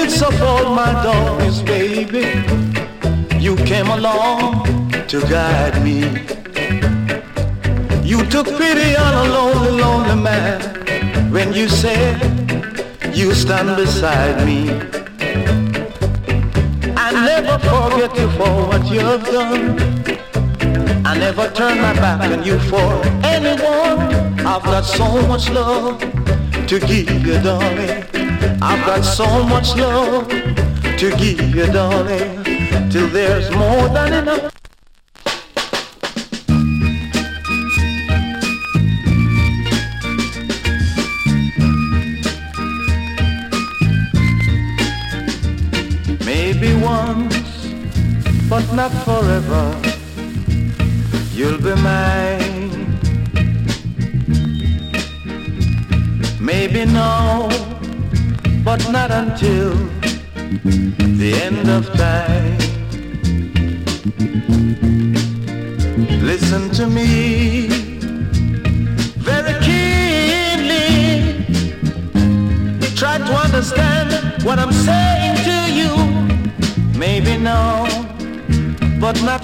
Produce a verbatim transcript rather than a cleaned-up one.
midst of all my darkness, baby, you came along to guide me. You took pity on a lonely, lonely man when you said you stand beside me. I never forget you for what you have done. I never turn my back on you for anyone. I've got so much love to give you, darling. I've got so much love to give you, darling, till there's more than enough. Maybe once, but not forever, you'll be mine. Maybe no, but not until the end of time. Listen to me very keenly. Try to understand what I'm saying to you. Maybe no, but not